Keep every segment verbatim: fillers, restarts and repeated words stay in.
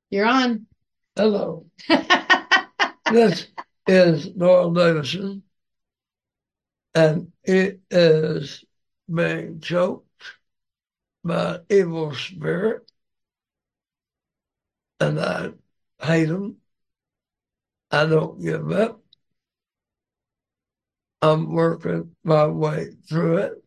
You're on. Hello. This is Noel Davison, and it is being choked by evil spirit, and I hate them. I don't give up. I'm working my way through it.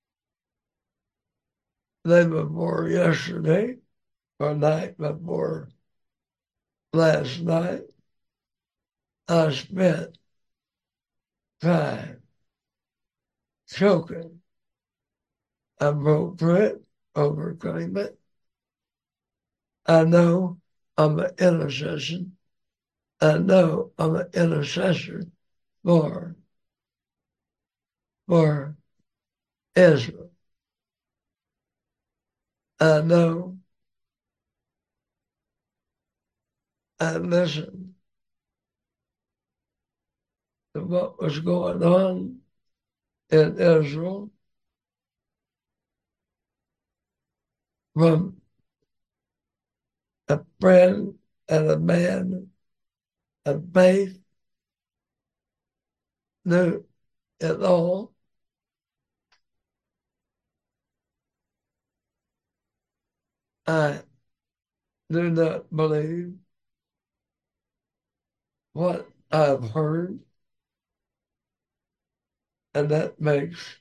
The day before yesterday, or night before last night, I spent time choking. I broke through it, overcame it. I know I'm an intercession. I know I'm an intercessor for, for Israel. I know I listened to what was going on in Israel from a friend and a man of faith, knew it all. I do not believe what I've heard, and that makes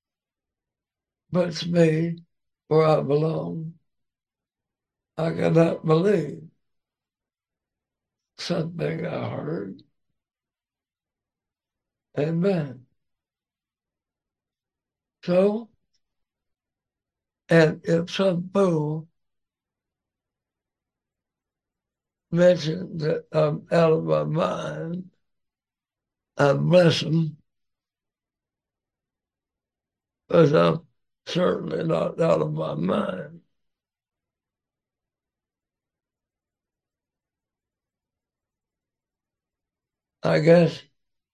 puts me where I belong. I cannot believe something I heard. Amen. So, and if some fool mentions that I'm out of my mind, I bless him, because I'm certainly not out of my mind. I guess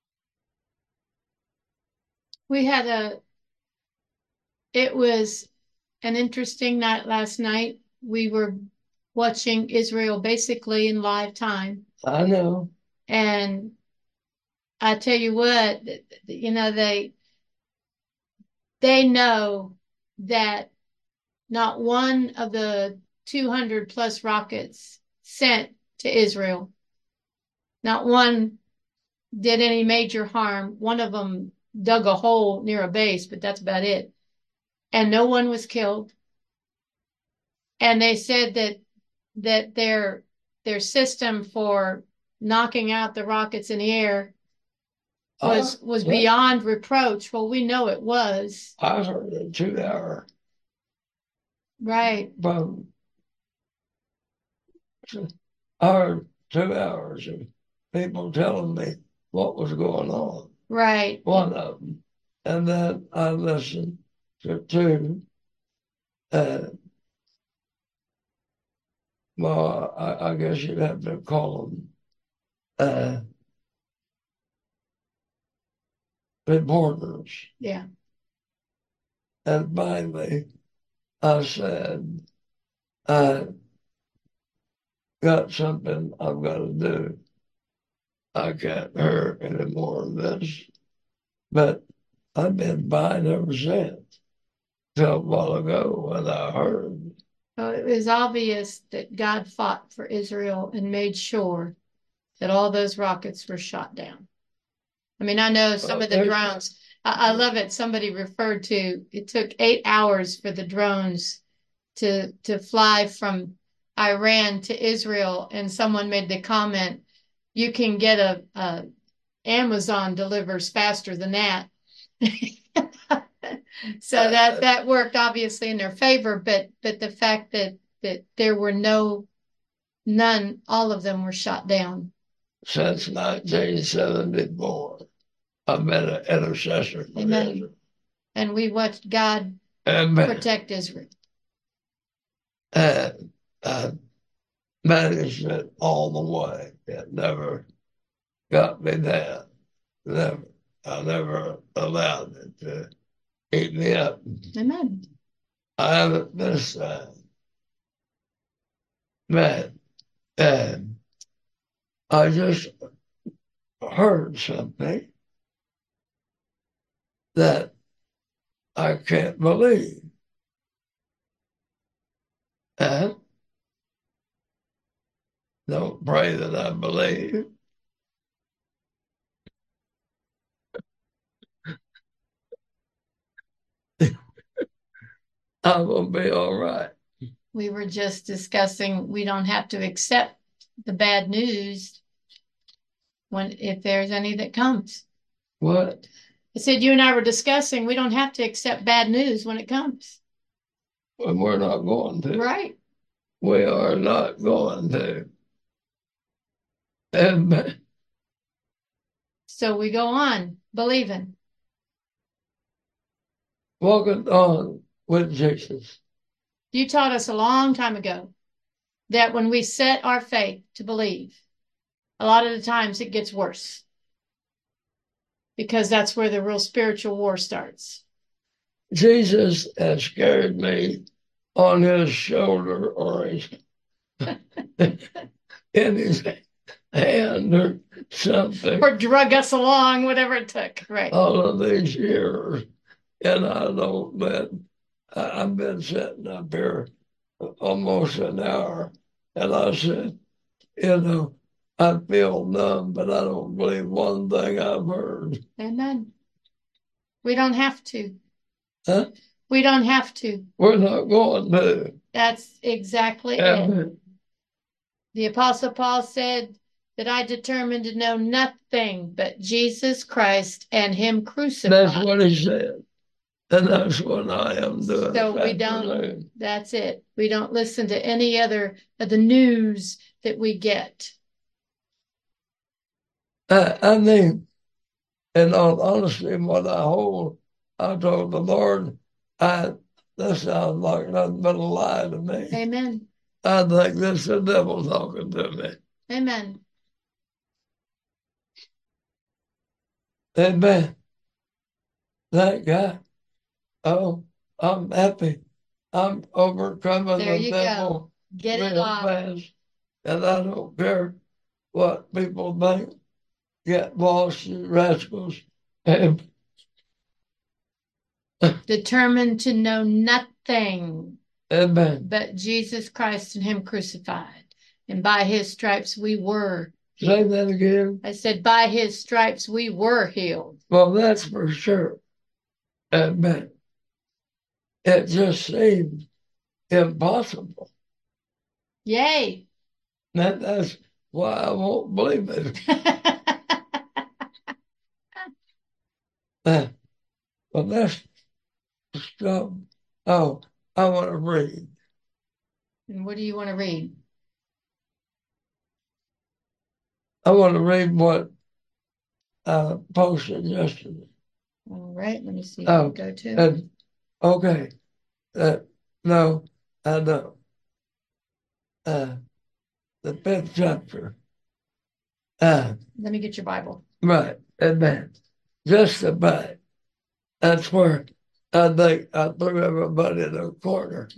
We had a, it was an interesting night last night. We were watching Israel basically in live time. I know. And I tell you what, you know, they, they know that not one of the two hundred plus rockets sent to Israel, not one did any major harm. One of them dug a hole near a base, but that's about it. And no one was killed. And they said that that their their system for knocking out the rockets in the air I, was was what? beyond reproach. Well, we know it was. I heard a two hour Right, from, I heard two hours of people telling me what was going on, right. one of them. And then I listened to two. Uh, well, I, I guess you'd have to call them uh, reporters. Yeah. And finally, I said, I got something I've got to do. I can't hear any more of this. But I've been fine ever since. Till a while ago when I heard. So it was obvious that God fought for Israel and made sure that all those rockets were shot down. I mean, I know some Well, of the they, drones, I, I love it. Somebody referred to it took eight hours for the drones to to fly from Iran to Israel, and someone made the comment, you can get a, a Amazon delivers faster than that. So that uh, that worked obviously in their favor, but but the fact that that there were no none, all of them were shot down. since nineteen seventy-four, I've been an intercessor for Amen. Israel. And we watched God Amen. protect Israel. And I managed it all the way. It never got me down. Never. I never allowed it to eat me up. Amen. I haven't this time. Man, And I just heard something that I can't believe. And don't pray that I believe. I'm going to be all right. We were just discussing we don't have to accept the bad news when if there's any that comes. What? I said you and I were discussing we don't have to accept bad news when it comes. And we're not going to. Right. We are not going to. And so we go on believing. Walking on with Jesus. You taught us a long time ago that when we set our faith to believe, a lot of the times it gets worse because that's where the real spiritual war starts. Jesus has carried me on his shoulder or his in his hand or something. Or drug us along, whatever it took. Right. All of these years. And I don't let, I've been sitting up here almost an hour, and I said, you know, I feel numb, but I don't believe one thing I've heard. Amen. We don't have to. Huh? We don't have to. We're not going to. That's exactly Amen. it. The Apostle Paul said that I determined to know nothing but Jesus Christ and him crucified. That's what he said. And that's what I am doing. So we don't, that's it. We don't listen to any other of the news that we get. I, I mean, in all honesty, what I hold, I told the Lord, I this sounds like nothing but a lie to me. Amen. I think this is the devil talking to me. Amen. Amen. That guy. Oh, I'm happy. I'm overcoming there the you devil go. Get it real off. fast. And I don't care what people think. Get lost, you rascals. And determined to know nothing Amen. but Jesus Christ and him crucified. And by his stripes we were healed. Say that again. I said, by his stripes we were healed. Well, that's for sure. Amen. It just seems impossible. Yay. That, that's why I won't believe it. uh, well, that's stuff. Oh, I want to read. And what do you want to read? I want to read what I posted yesterday. All right, let me see. Oh, go to. And, okay. Uh, no, I know. Uh, the fifth chapter. Uh, let me get your Bible. Right, amen. Justified. That's where I think I threw everybody in a corner.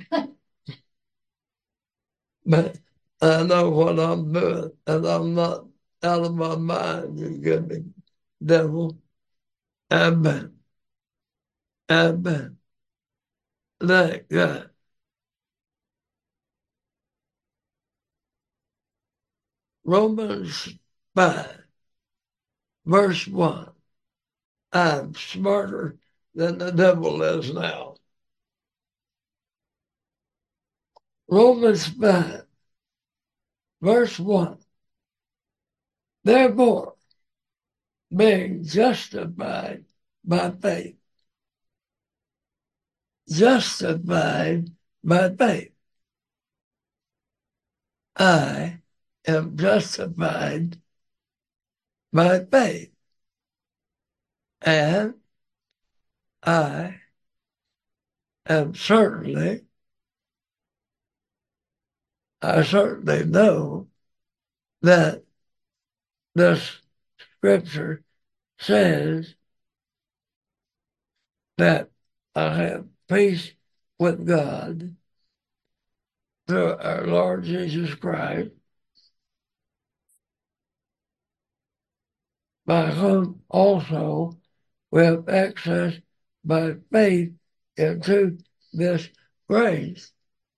But I know what I'm doing, and I'm not out of my mind, you give me, devil. Amen. Amen. Thank God. Romans five, verse one. I'm smarter than the devil is now. Romans five, verse one. Therefore, being justified by faith, justified by faith, I am justified by faith, and I am certainly, I certainly know that this scripture says that I have peace with God through our Lord Jesus Christ, by whom also we have access by faith into this grace.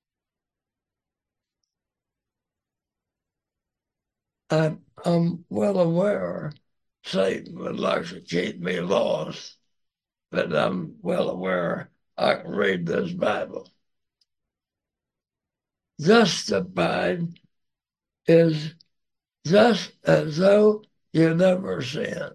I'm, I'm well aware Satan would like to keep me lost, but I'm well aware I can read this Bible. Justified is just as though you never sinned.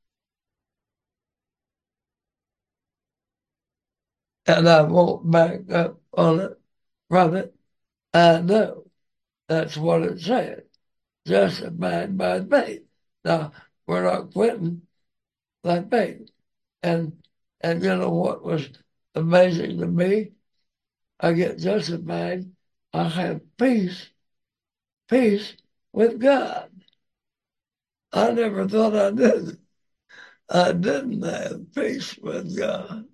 And I won't back up on it from it. I know that's what it said. Justified by faith. Now, we're not quitting by faith. And and you know what was amazing to me? I get justified. I have peace, peace with God. I never thought I did. I didn't have peace with God.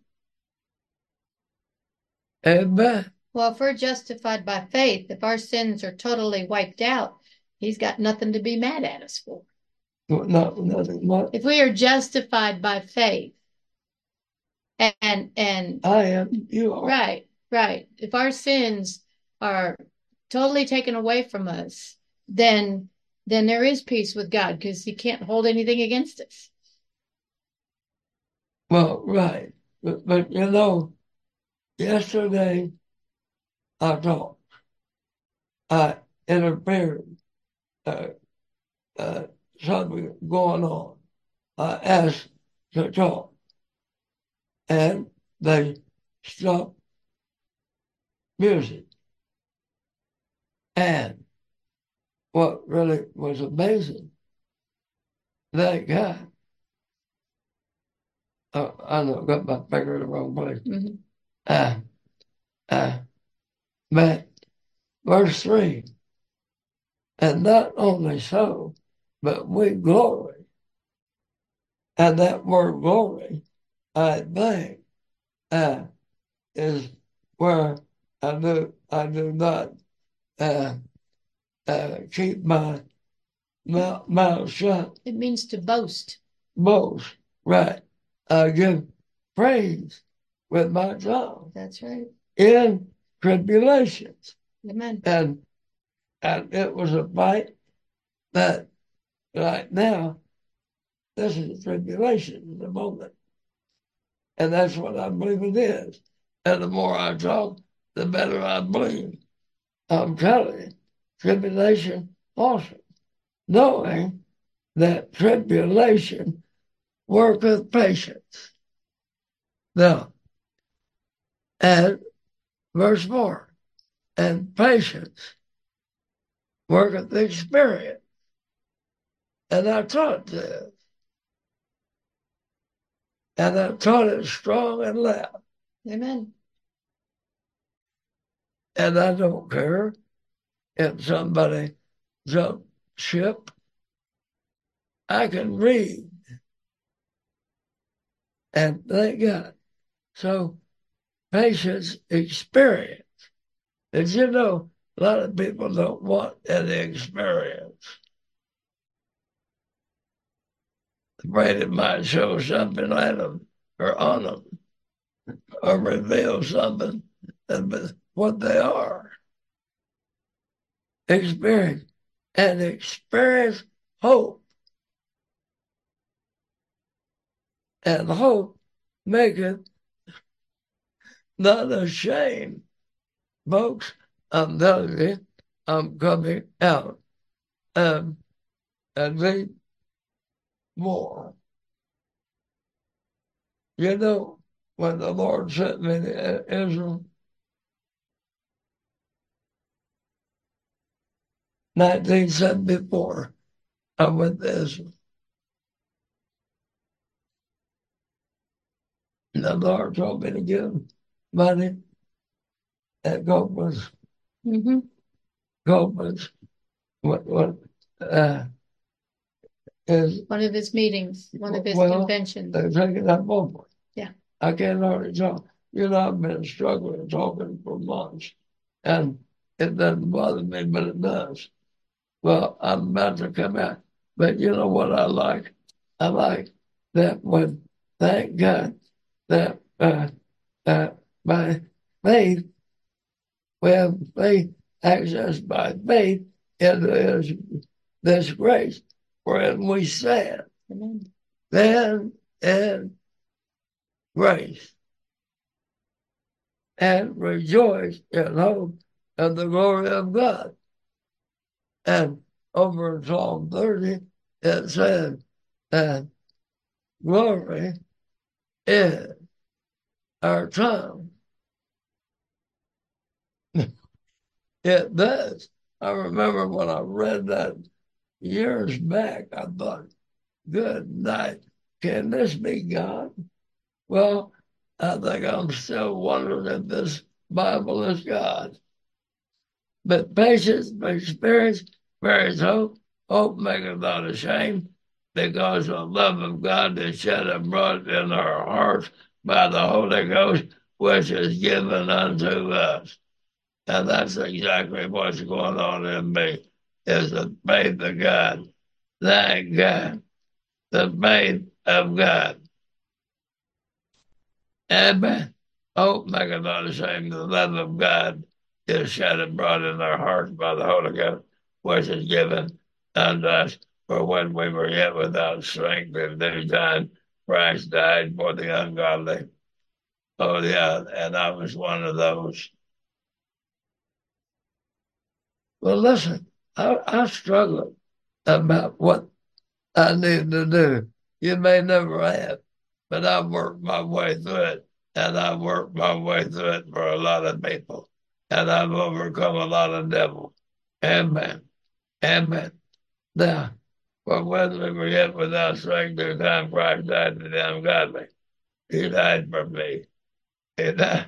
Amen. Well, if we're justified by faith, if our sins are totally wiped out, he's got nothing to be mad at us for. Not nothing more. If we are justified by faith, and and I am, you are. Right, right. If our sins are totally taken away from us, then then there is peace with God because he can't hold anything against us. Well, right. But, but you know, yesterday I talked. I interfered. Uh, uh, something going on. I asked to talk. And they stopped music. And what really was amazing, that guy, uh, I know, got my finger in the wrong place. Mm-hmm. Uh, uh, but verse three, and not only so, but we glory. And that word glory, I think, uh, is where I do, I do not uh, uh, keep my mouth, mouth shut. It means to boast. Boast, right. I give praise with my tongue. That's right. In tribulations. Amen. And, and it was a fight that right now, this is a tribulation at the moment. And that's what I believe it is. And the more I talk, the better I believe. I'm telling you, tribulation awesome. Knowing that tribulation worketh patience. Now, and verse four, and patience worketh experience. And I taught this. And I taught it strong and loud. Amen. And I don't care if somebody jump ship. I can read. And thank God. So patience experience. Did you know a lot of people don't want any experience? Afraid it might show something at them or on them or reveal something of what they are. Experience and experience hope. And hope maketh not ashamed. Folks, I'm telling you, I'm coming out um, and read more. You know, when the Lord sent me to Israel, nineteen seventy-four, I went to Israel. And the Lord told me to give money at Goldman's. Mm-hmm. Goldman's. What, what, uh, is one of his meetings, one of his well, conventions. They're taking that over. Yeah. I can't hardly talk. You know, I've been struggling talking for months, and it doesn't bother me, but it does. Well, I'm about to come out. But you know what I like? I like that when, thank God, that uh, uh, by faith, we have faith, access by faith into His, this grace, wherein we stand. Amen. Then in grace and rejoice in hope of the glory of God. And over in Psalm thirty, it says that glory is our tongue. It does. I remember when I read that years back, I thought, good night, can this be God? Well, I think I'm still wondering if this Bible is God. But patience, experience, bears hope. Hope maketh not ashamed, because the love of God is shed abroad in our hearts by the Holy Ghost, which is given unto us. And that's exactly what's going on in me, is the faith of God. Thank God, the faith of God. Amen. Hope maketh not ashamed, the love of God is shed abroad in our hearts by the Holy Ghost, which is given unto us. For when we were yet without strength in due time, Christ died for the ungodly. Oh, yeah, and I was one of those. Well, listen, I, I struggled about what I need to do. You may never have, but I've worked my way through it, and I've worked my way through it for a lot of people, and I've overcome a lot of devils. Amen. Amen. Now, for when we were yet without strength, the time Christ died to the ungodly. He died for me. He died.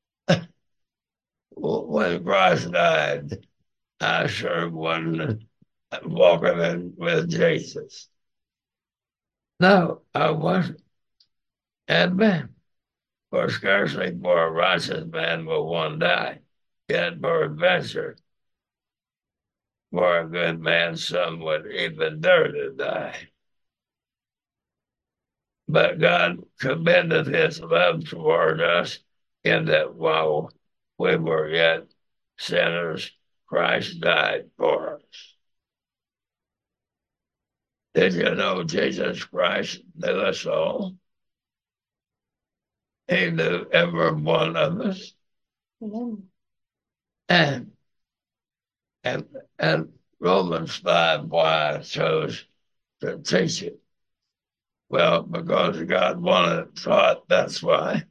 When Christ died, I sure wasn't walking in with Jesus. No, I wasn't. Amen. For scarcely for a righteous man will one die, yet peradventure for a good man some would even dare to die. But God commended his love toward us in that while we were yet sinners, Christ died for us. Did you know Jesus Christ knew us all? He knew every one of us. Mm-hmm. And and and Romans five, why I chose to teach it. Well, because God wanted it taught, that's why.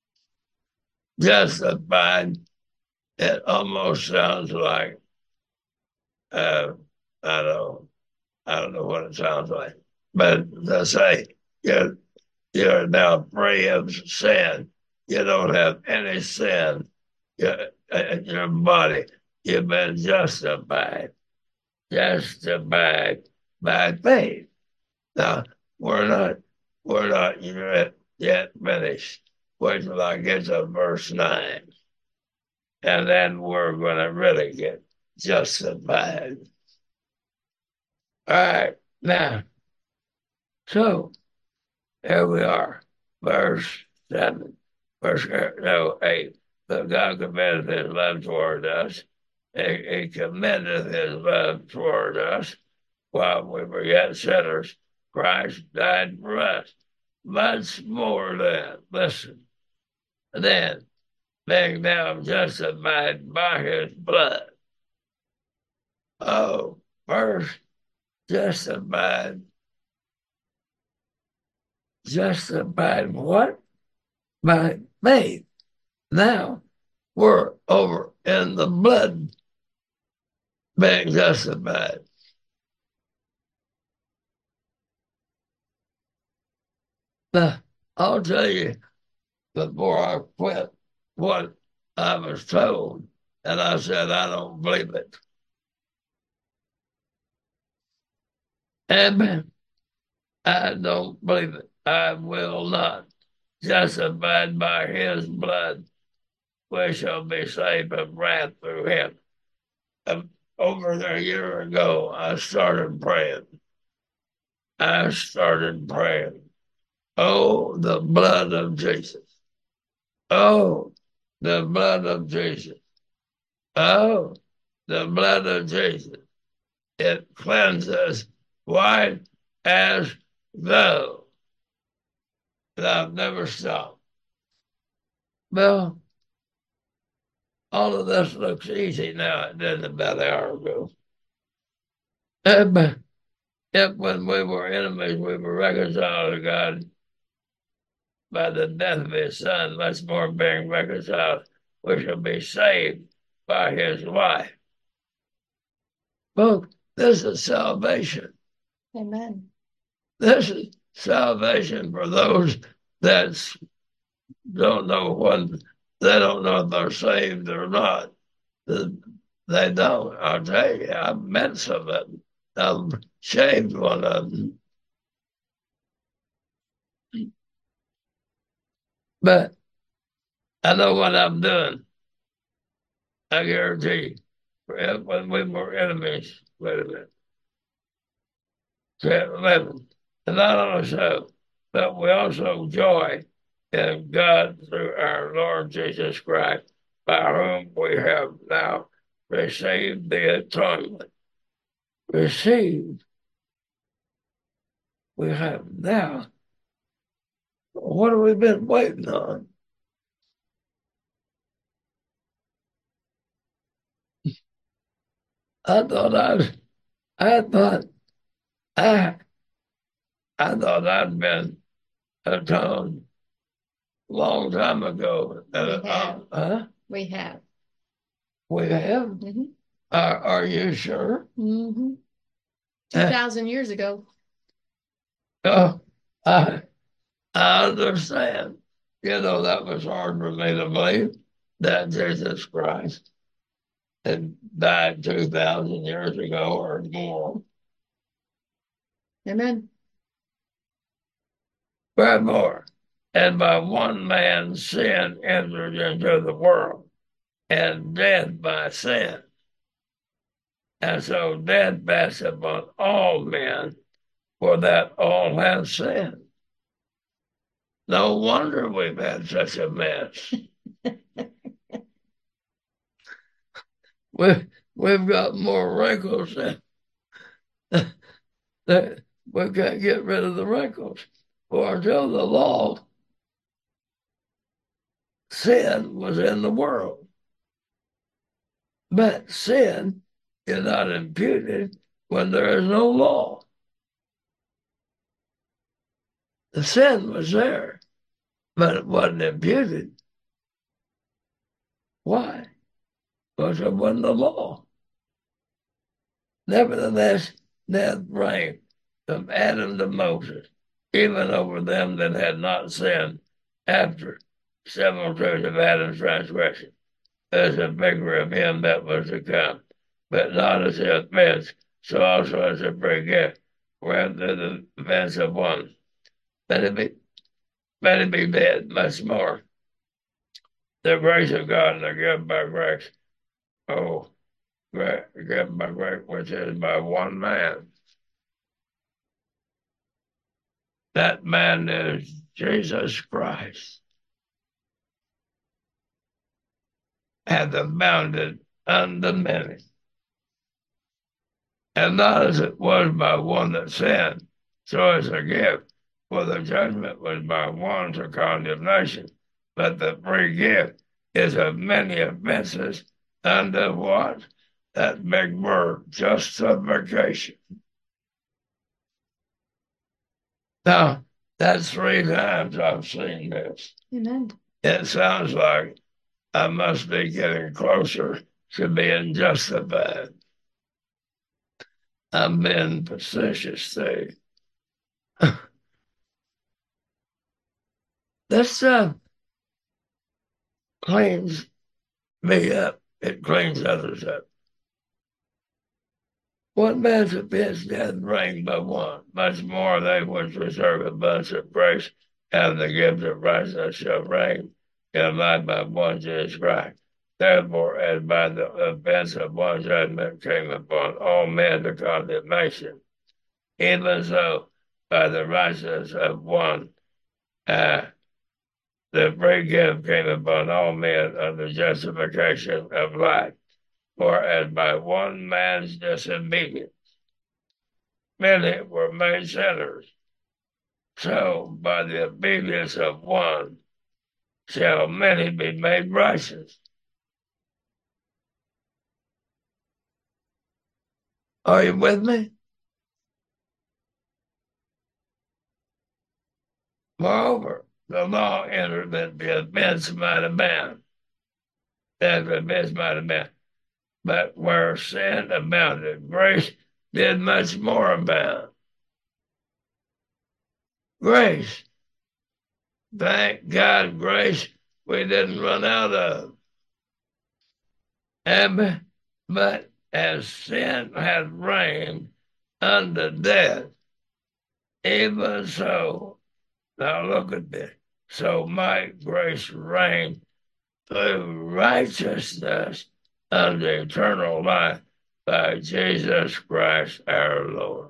Justified, it almost sounds like uh, I don't I don't know what it sounds like. But to say you're you're now free of sin. You don't have any sin in your body. You've been justified. Justified by faith. Now we're not we're not yet, yet finished. Wait till I get to verse nine. And then we're gonna really get justified. All right, now so here we are. Verse seven. Verse no eight. But God commended his love toward us. He, he commended his love toward us while we were yet sinners. Christ died for us. Much more than, listen, then, being now justified by his blood. Oh, first justified. Justified what? By faith. Now we're over in the blood being justified. Now, I'll tell you before I quit what I was told, and I said, I don't believe it. Amen. I don't believe it. I will not. Justified by his blood, we shall be saved from wrath through him. Um, over a year ago, I started praying. I started praying, oh, the blood of Jesus. Oh, the blood of Jesus. Oh, the blood of Jesus. It cleanses white as snow. And I've never stopped. Well, all of this looks easy now. It did about an hour ago. And if when we were enemies, we were reconciled to God by the death of his son, much more being reconciled, we shall be saved by his life. Folks, this is salvation. Amen. This is salvation for those that don't know what, they don't know if they're saved or not. They don't. I'll tell you, I've met some of them. I've shaved one of them. But I know what I'm doing. I guarantee you. When we were enemies, wait a minute. eleven. And not only so, but we also joy in God through our Lord Jesus Christ, by whom we have now received the atonement. Received. We have now. What have we been waiting on? I thought I'd, I thought I, I thought I'd been atoned a long time ago. We have. Uh, huh? We have. We have? Mm-hmm. Are, are you sure? Mm-hmm. Two thousand years ago. Oh, I, I understand. You know, that was hard for me to believe that Jesus Christ had died two thousand years ago or more. Amen. Furthermore, and by one man sin entered into the world, and death by sin. And so death passed upon all men, for that all have sinned. No wonder we've had such a mess. we, we've got more wrinkles than, than we can't get rid of the wrinkles. For until the law, sin was in the world. But sin is not imputed when there is no law. The sin was there, but it wasn't imputed. Why? Because it wasn't the law. Nevertheless, death reigned from Adam to Moses, even over them that had not sinned, after several years of Adam's transgression, as a figure of him that was to come, but not as the offense, so also as a free gift, whereafter the offense of one. Let it be, let it be dead much more. The grace of God and the gift by grace. Oh, gift by grace, which is by one man. That man is Jesus Christ. Hath abounded unto many. And not as it was by one that sinned, so as a gift, for the judgment was by one to condemnation, but the free gift is of many offenses unto what? That big word, justification. Now, that's three times I've seen this. Amen. It sounds like I must be getting closer to being justified. I'm being facetious there. This stuff cleans me up. It cleans others up. What man's offense death reigned but one? Much more they which reserve abundance of grace and the gift of righteousness shall reign in life by one Jesus Christ. Therefore, as by the offense of one judgment came upon all men to condemnation, even so by the righteousness of one. Uh, the free gift came upon all men under justification of life. For as by one man's disobedience many were made sinners, so by the obedience of one shall many be made righteous. Are you with me? Moreover, the law entered that the offense might abound, that the offense might abound. But where sin abounded, grace did much more abound. Grace. Thank God, grace we didn't run out of. And, but as sin had reigned unto death, even so, now look at this, so might grace reign through righteousness unto eternal life by Jesus Christ our Lord.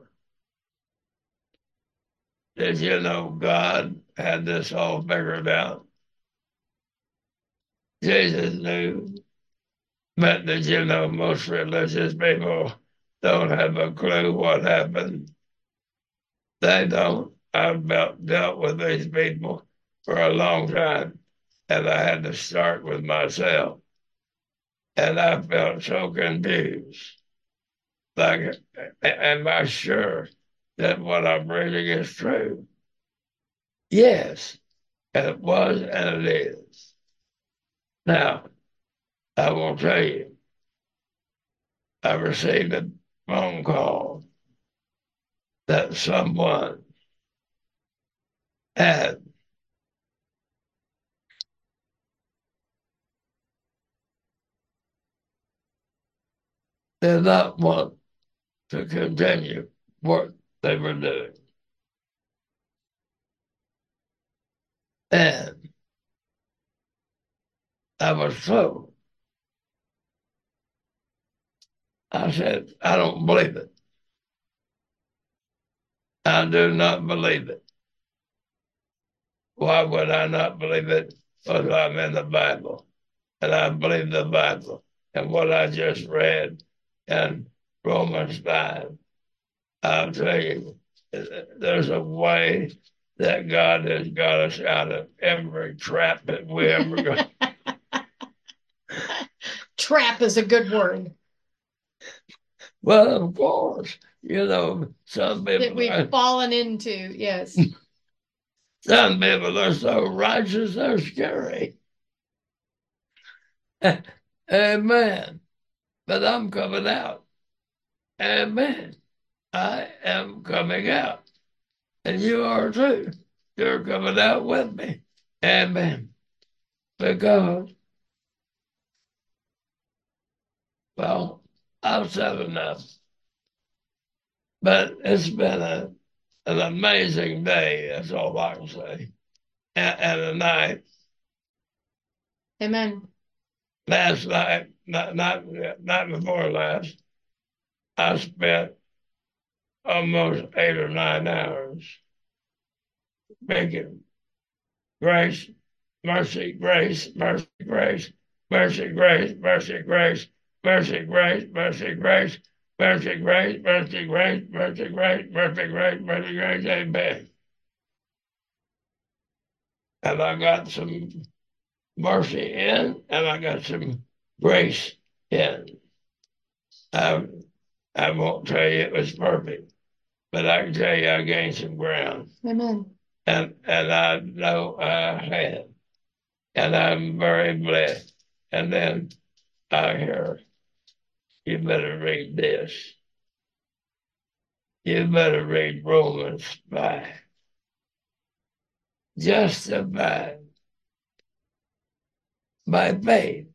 Did you know God had this all figured out? Jesus knew. But did you know most religious people don't have a clue what happened? They don't. I've dealt with these people for a long time, and I had to start with myself. And I felt so confused. Like, am I sure that what I'm reading is true? Yes, it was and it is. Now, I will tell you, I received a phone call that someone had did not want to continue what they were doing. And I was told, I said, I don't believe it. I do not believe it. Why would I not believe it? Because I'm in the Bible. And I believe the Bible. And what I just read in Romans five, I'll tell you, there's a way that God has got us out of every trap that we ever got. Trap is a good word. Well, of course, you know, some people that we've are, fallen into, yes. Some people are so righteous, they're scary. Amen. But I'm coming out. Amen. I am coming out. And you are too. You're coming out with me. Amen. Because, well, I've said enough. But it's been a, an amazing day, that's all I can say. And, and a night. Amen. Last night, not, not, not before last, I spent almost eight or nine hours making grace, mercy, grace, mercy, grace, mercy, grace, mercy, grace, mercy, grace, mercy, grace, mercy, grace, mercy, grace, mercy, grace, mercy, grace, mercy, grace, amen. And I got some mercy in, and I got some grace in. I, I won't tell you it was perfect, but I can tell you I gained some ground. Amen. And and I know I have. And I'm very blessed. And then I hear, you better read this. You better read Romans five. Justified by faith.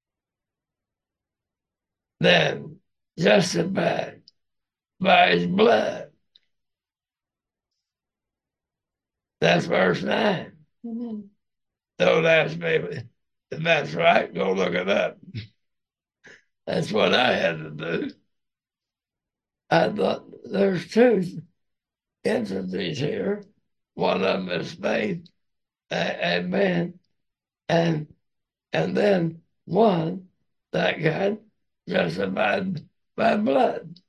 Then justified by his blood. That's verse nine. Mm-hmm. Don't ask me if that's right. Go look it up. That's what I had to do. I thought there's truth entities here. One of them is faith, amen, and and then one that got justified by blood.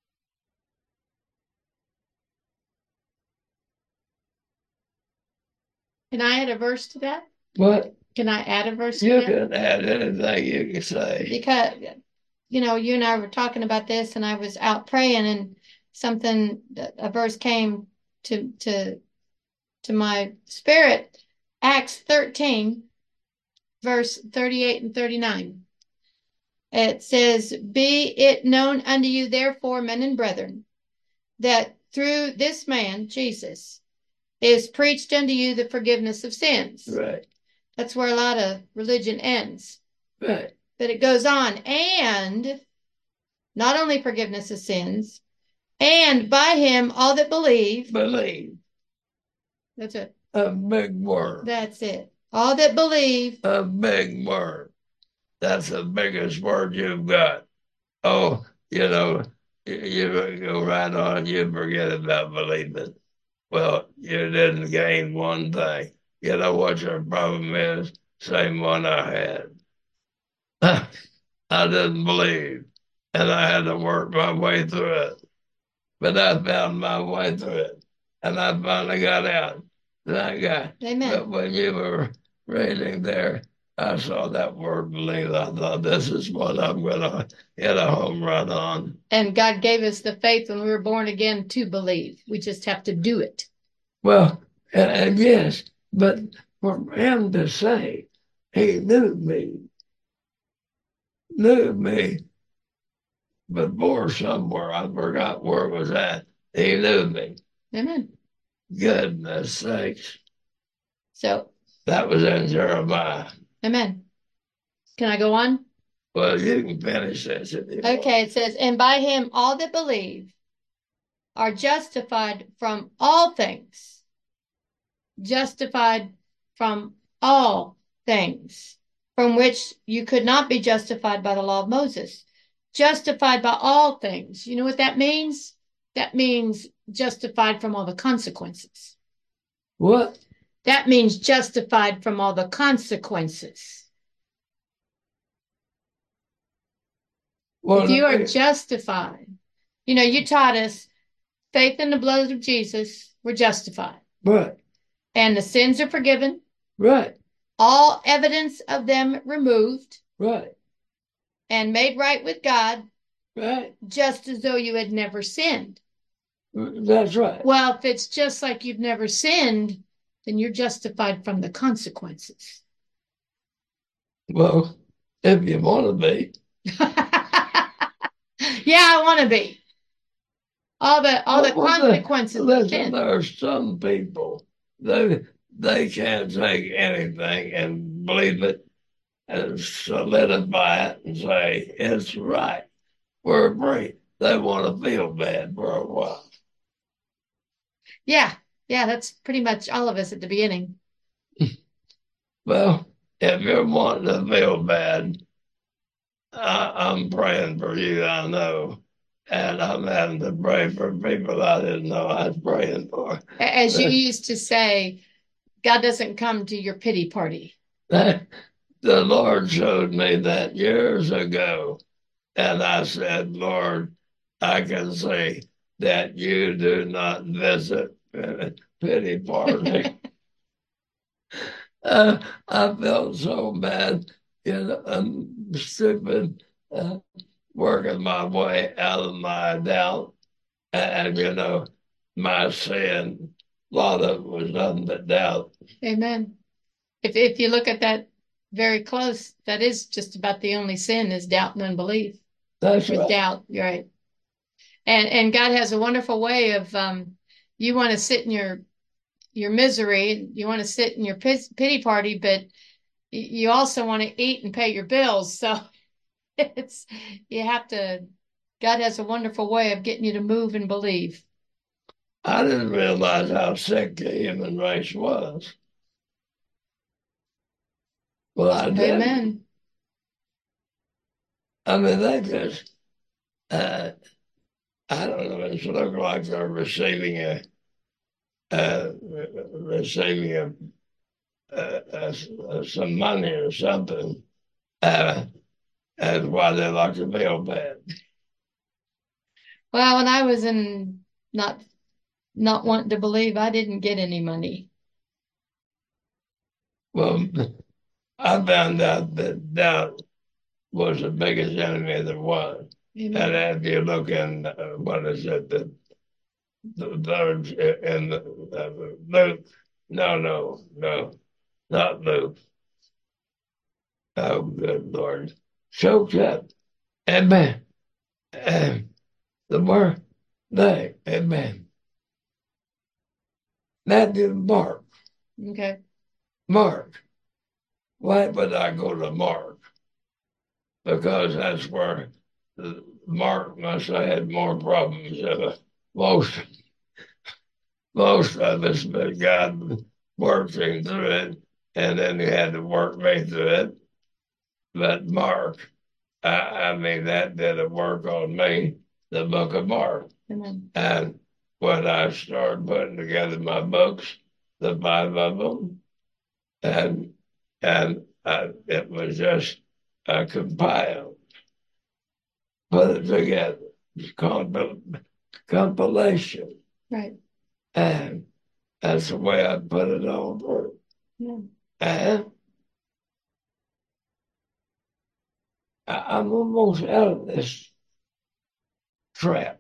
Can I add a verse to that? What? Can I add a verse to You that? can add anything you can say. Because, you know, you and I were talking about this, and I was out praying, and something, a verse came to to to my spirit. Acts thirteen, verse thirty-eight and thirty-nine. It says, "Be it known unto you, therefore, men and brethren, that through this man, Jesus, is preached unto you the forgiveness of sins." Right. That's where a lot of religion ends. Right. But it goes on, and not only forgiveness of sins, and by him all that believe. Believe. That's it. A big word. That's it. All that believe. A big word. That's the biggest word you've got. Oh, you know, you go right on, you forget about believing. Well, you didn't gain one thing. You know what your problem is? Same one I had. I didn't believe, and I had to work my way through it. But I found my way through it, and I finally got out. Thank God. Amen. But when you were reading there, I saw that word believe. I thought, this is what I'm going to hit a home run on. And God gave us the faith when we were born again to believe. We just have to do it. Well, and, and yes, but for him to say he knew me, knew me before somewhere, I forgot where it was at. He knew me. Amen. Goodness sakes. So that was in Jeremiah. Amen. Can I go on? Well, you can finish this if you Okay, want. it says, "And by him all that believe are justified from all things." Justified from all things from which you could not be justified by the law of Moses. Justified by all things. You know what that means? That means justified from all the consequences. What? That means justified from all the consequences. Well, if you are justified, you know, you taught us faith in the blood of Jesus, we're justified. Right. And the sins are forgiven. Right. All evidence of them removed. Right. And made right with God. Right. Just as though you had never sinned. That's right. Well, if it's just like you've never sinned, then you're justified from the consequences. Well, if you want to be. Yeah, I want to be. All the all well, the consequences the, listen, there are some people they they can't take anything and believe it and solidify it and say it's right. We're free. They want to feel bad for a while. Yeah, yeah, that's pretty much all of us at the beginning. Well, if you're wanting to feel bad, I, I'm praying for you, I know. And I'm having to pray for people I didn't know I was praying for. As you used to say, God doesn't come to your pity party. The Lord showed me that years ago. And I said, Lord, I can see that you do not visit pity party. uh, I felt so bad, you know, I'm stupid, uh, working my way out of my doubt. And, you know, my sin, a lot of it was nothing but doubt. Amen. If if you look at that very close, that is just about the only sin is doubt and unbelief. That's With right. doubt, you're right. And and God has a wonderful way of um, you want to sit in your your misery, you want to sit in your pity party, but you also want to eat and pay your bills. So it's you have to. God has a wonderful way of getting you to move and believe. I didn't realize how sick the human race was. Well, I did. Amen. I mean, they just, uh, I don't know, it looks like they're receiving a, uh, receiving a, a, a, some money or something, uh, and why they like to feel bad. Well, when I was in not not wanting to believe, I didn't get any money. Well, I found out that doubt was the biggest enemy there was. Amen. And if you look in, uh, what is it, the, the third in the, uh, Luke, no, no, no, not Luke. Oh, good Lord. Choked up. Amen. And the word, they, amen. Matthew, Mark, Okay. Mark. Why would I go to Mark? Because that's where the, Mark must have had more problems than most most of us, but God worked him through it, and then he had to work me through it. But Mark, I, I mean, that did a work on me, the book of Mark. Amen. And when I started putting together my books, the five of them, and and I, it was just a compile, put it together, compil, compilation, right? And that's the way I put it on through. Yeah. And I, I'm almost out of this trap.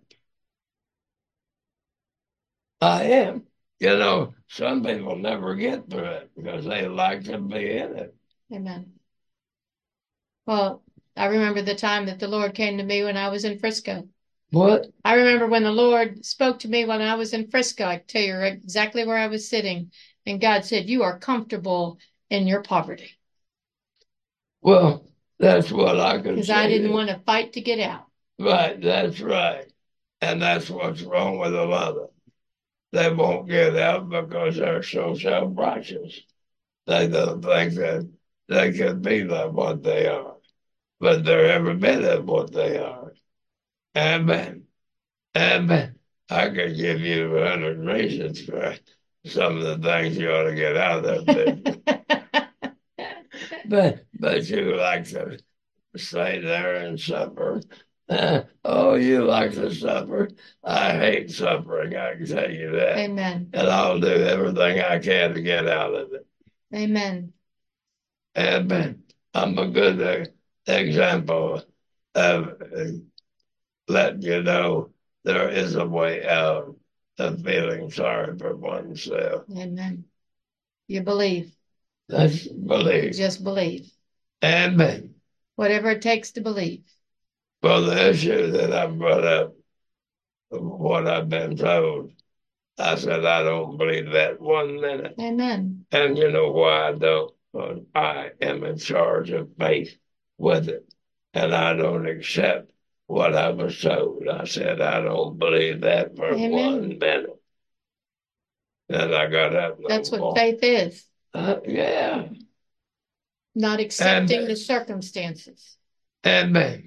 I am. You know, some people never get through it because they like to be in it. Amen. Well, I remember the time that the Lord came to me when I was in Frisco. What? I remember when the Lord spoke to me when I was in Frisco. I can tell you exactly where I was sitting. And God said, you are comfortable in your poverty. Well, that's what I could say. Because I didn't want to fight to get out. Right, that's right. And that's what's wrong with a lot of them. They won't get out because they're so self-righteous. They don't think that they can be like what they are. But they're every bit of what they are. Amen. Amen. I could give you a hundred reasons for some of the things you ought to get out of it. but but you like to stay there and suffer. Uh, oh, you like to suffer. I hate suffering, I can tell you that. Amen. And I'll do everything I can to get out of it. Amen. Amen. I'm a good uh, example of uh, letting you know there is a way out of feeling sorry for oneself. Amen. You believe. That's believe. Just believe. Amen. Whatever it takes to believe. Well, the issue that I brought up, what I've been told, I said, I don't believe that one minute. Amen. And you know why I don't? Because I am in charge of faith with it. And I don't accept what I was told. I said, I don't believe that for Amen. One minute. And I got up. No That's what more. faith is. Uh, yeah. Not accepting and, the circumstances. Amen.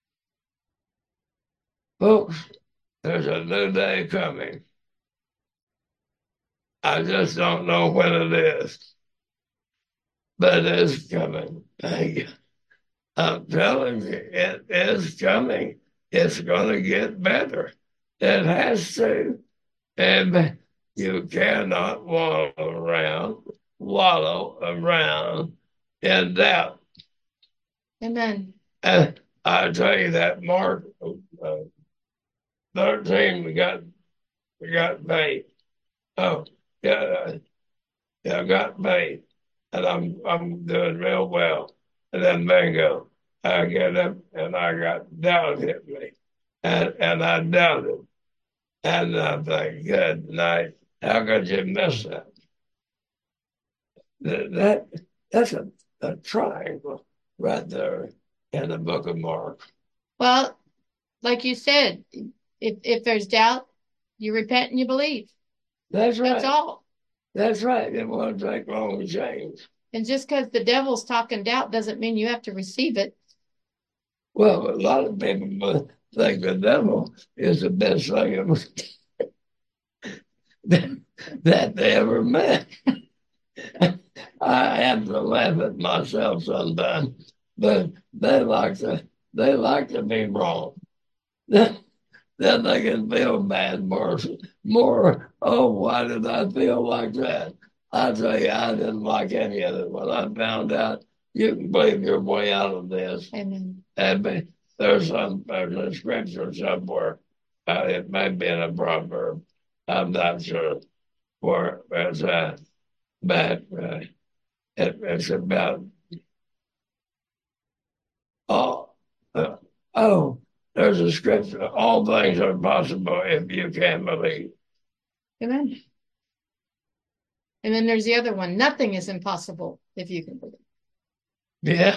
Folks, there's a new day coming. I just don't know when it is. But it's coming. Thank you. I'm telling you, it is coming. It's going to get better. It has to. And you cannot wallow around, wallow around in doubt. Amen. And I tell you that Mark uh, thirteen, we got we got bait. Oh, yeah, yeah, got bait, and I'm I'm doing real well. And then bingo, I get up and I got doubt hit me, and and I doubted, and I think, good night. How could you miss that? That, that that's a, a triangle right there in the book of Mark. Well, like you said, if if there's doubt, you repent and you believe. That's right. That's all. That's right. It won't take long to change. And just because the devil's talking doubt doesn't mean you have to receive it. Well, a lot of people think the devil is the best thing. that they ever met. I have to laugh at myself sometimes, but they like to they like to be wrong. Then they can feel bad more, more. Oh, why did I feel like that? I tell you, I didn't like any of it when I found out you can believe your way out of this. Amen. And there's some there's a scripture somewhere. Uh, it may be in a proverb. I'm not sure where it's at, but uh, it, it's about oh uh, oh. There's a scripture. All things are possible if you can believe. Amen. And then there's the other one. Nothing is impossible if you can believe. Yeah.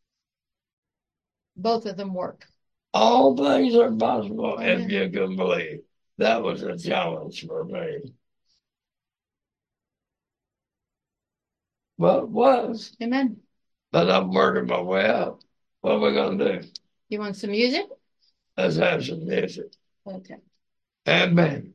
Both of them work. All things are possible Amen. if you can believe. That was a challenge for me. Well, it was. Amen. But I'm working my way up. What are we going to do? You want some music? Let's have some music. Okay. Amen.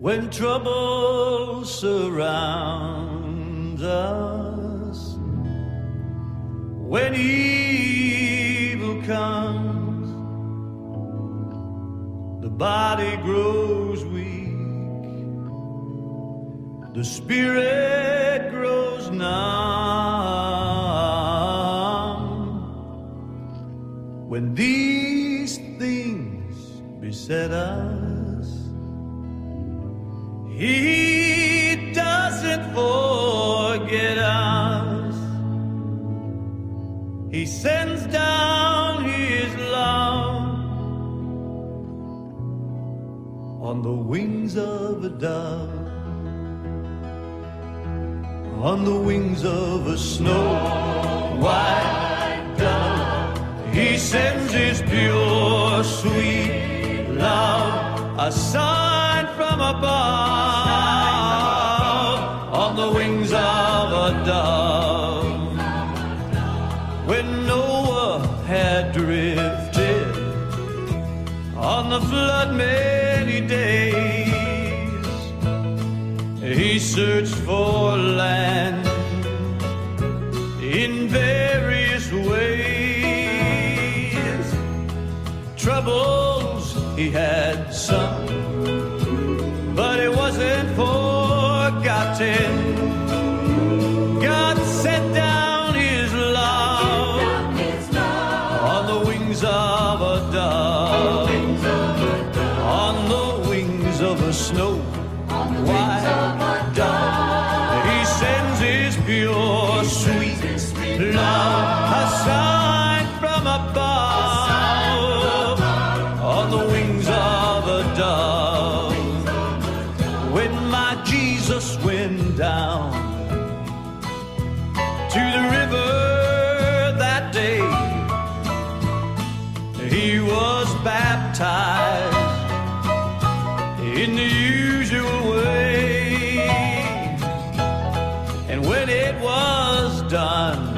when trouble surrounds us, when evil comes, the body grows weak, the spirit grows numb. When these things beset us, He doesn't forget us. He sends down His love on the wings of a dove, on the wings of a snow white dove. He sends His pure, sweet love, a sign from above, on the wings of a dove. When Noah had drifted on the flood many days, he searched for land in various ways. Troubles he had some, but it wasn't forgotten. God sent down His love on the wings of a dove, on the wings of a snow white dove. He sends His pure, sweet love, a sign from above, on the wings of a dove. When my Jesus went down to the river that day, He was baptized in the usual way. And when it was done,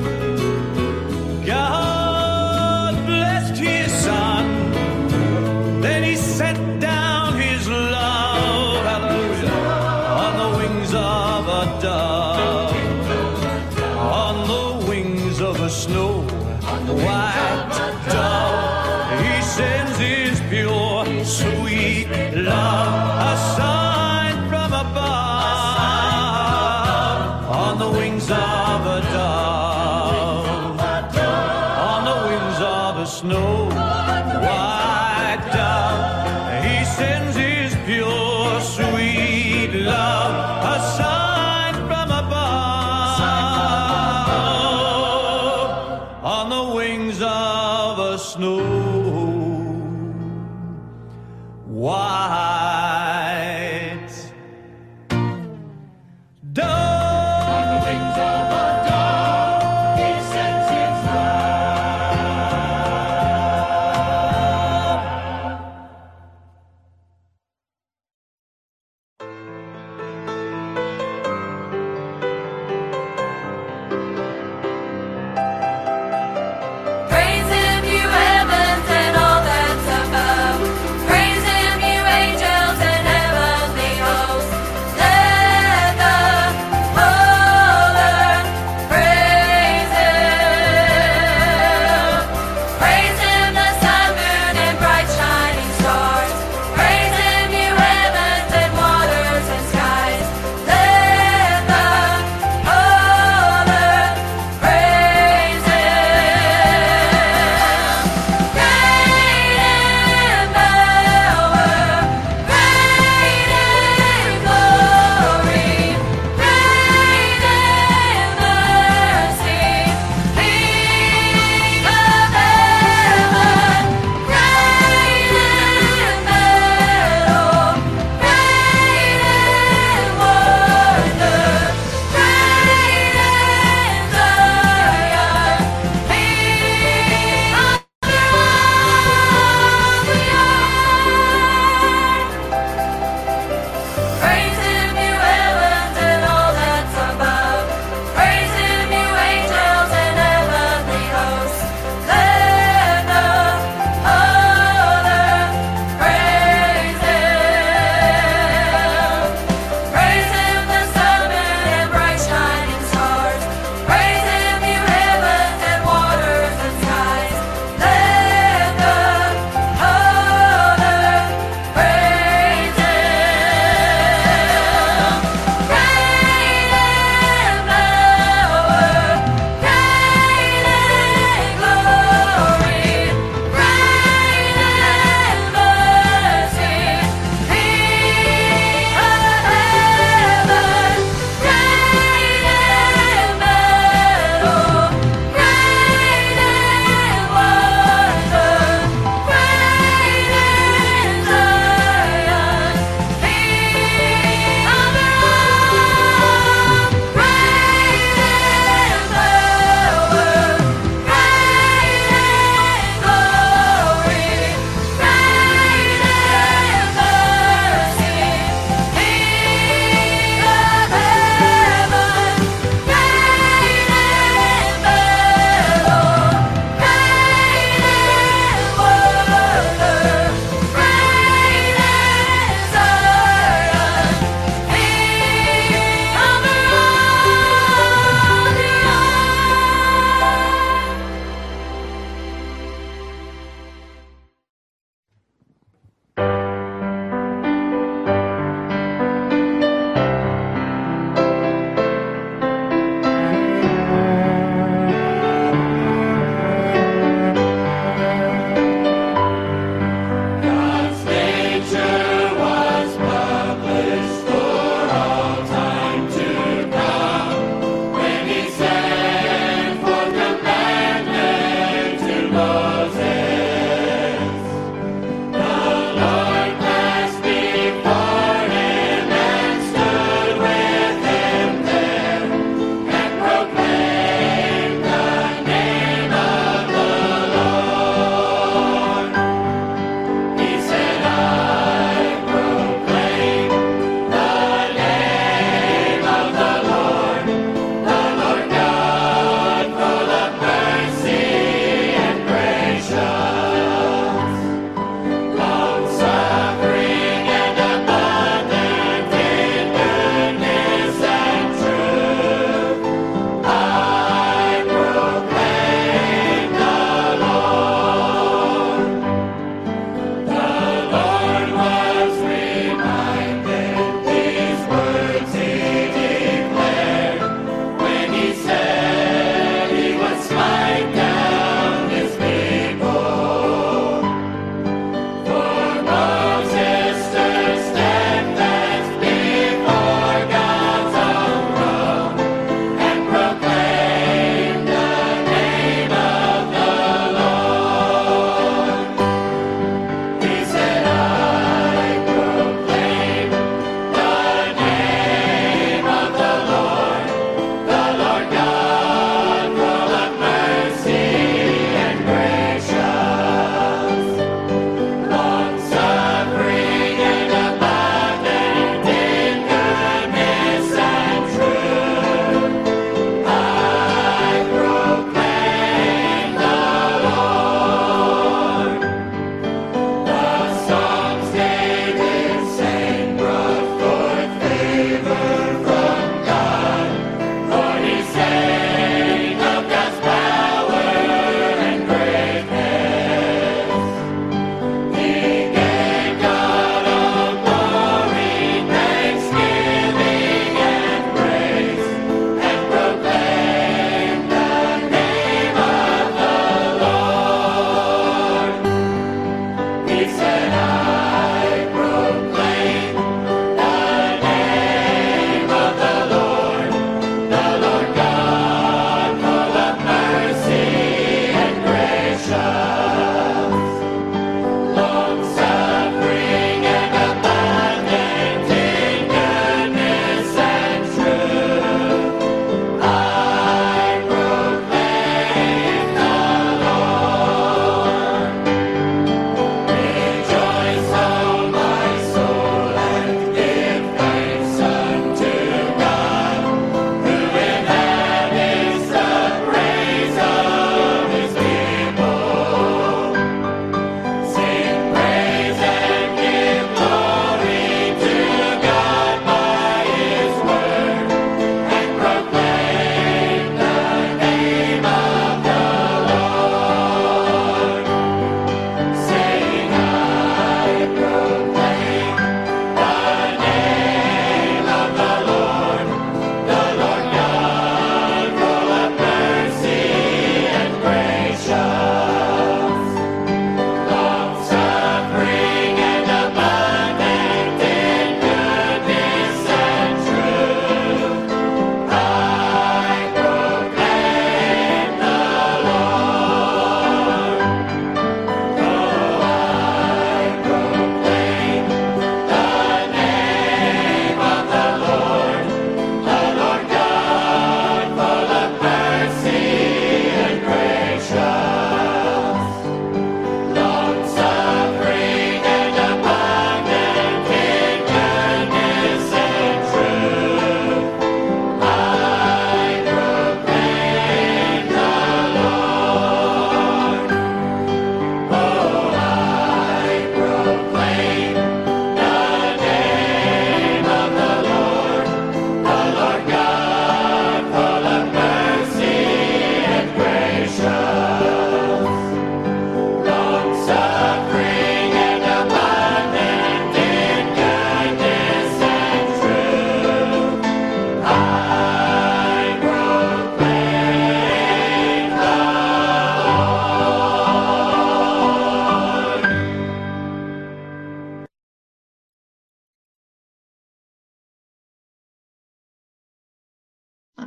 God blessed His Son. Then He sent down His love, hallelujah, on the wings of a dove, on the wings of a snow white dove. He sends His pure, sweet love, a sign from above, on the wings of a dove, on the wings of a snow white dove. He sends His pure, sweet love, a sign from above, on the wings of a snow white dove. On the wings of a dove, He sends His Praise Him, you heavens and all that's above. Praise Him, you angels.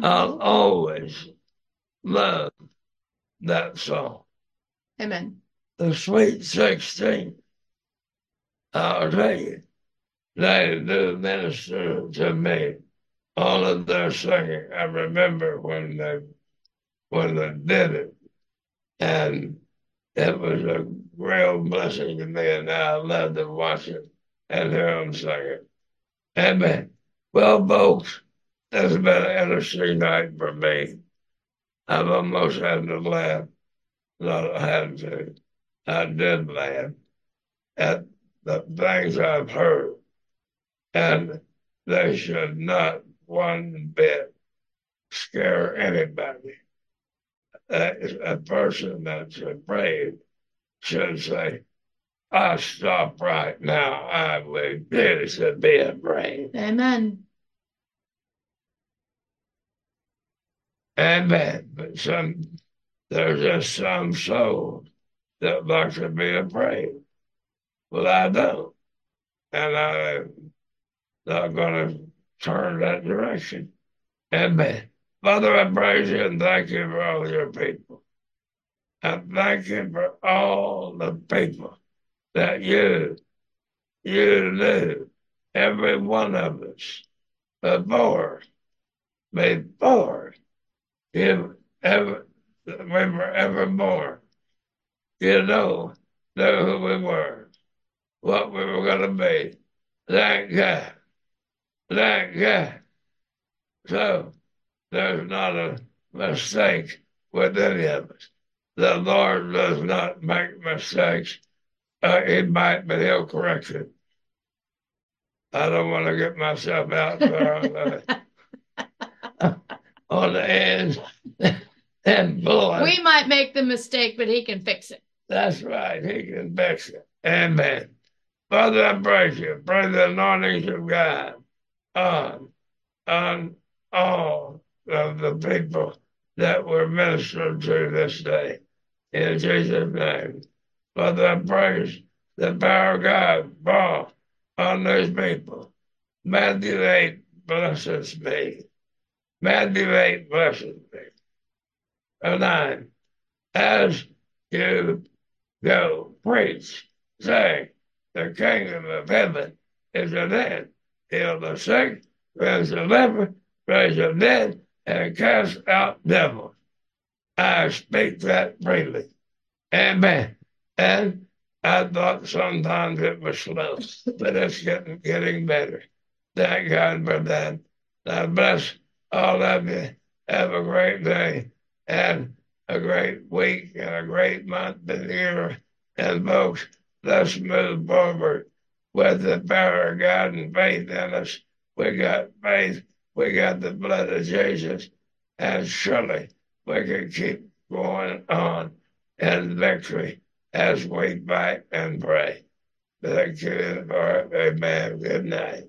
I'll always love that song. Amen. The Sweet sixteen, I'll tell you, they do minister to me. All of their singing, I remember when they when they did it, and it was a real blessing to me, and I love to watch it and hear them sing it. Amen. Well, folks, it's been an interesting night for me. I've almost had to laugh. Not had to. I did laugh at the things I've heard, and they should not one bit scare anybody. Uh, a person that's afraid should say, I stop right now. I refuse to be afraid. Amen. Amen. But some, there's just some souls that like to be afraid. Well, I don't. And I'm not going to turn that direction. Amen. Father, I praise you and thank you for all your people. And thank you for all the people that you, you knew, every one of us, before, before you ever, we were ever born. You know, know who we were, what we were going to be. Thank God. Thank God. So there's not a mistake with any of us. The Lord does not make mistakes. Uh, he might, but he'll correct it. I don't want to get myself out there on the, on the edge and blow. We might make the mistake, but he can fix it. That's right. He can fix it. Amen. Father, I praise you. Pray the anointings of God on, on all of the people that were ministered to this day. In Jesus' name. Father, I praise the power of God fall on these people. Matthew eight blesses me. Matthew eight blesses me. And nine, as you go preach, say, the kingdom of heaven is at hand. Heal the sick, raise the leper, raise the dead, and cast out devils. I speak that freely. Amen. And I thought sometimes it was slow, but it's getting getting better. Thank God for that. God bless all of you. Have a great day and a great week and a great month and year. And folks, let's move forward with the power of God and faith in us. We got faith. We got the blood of Jesus. And surely we can keep going on in victory as we fight and pray. Thank you for it. Amen. Good night.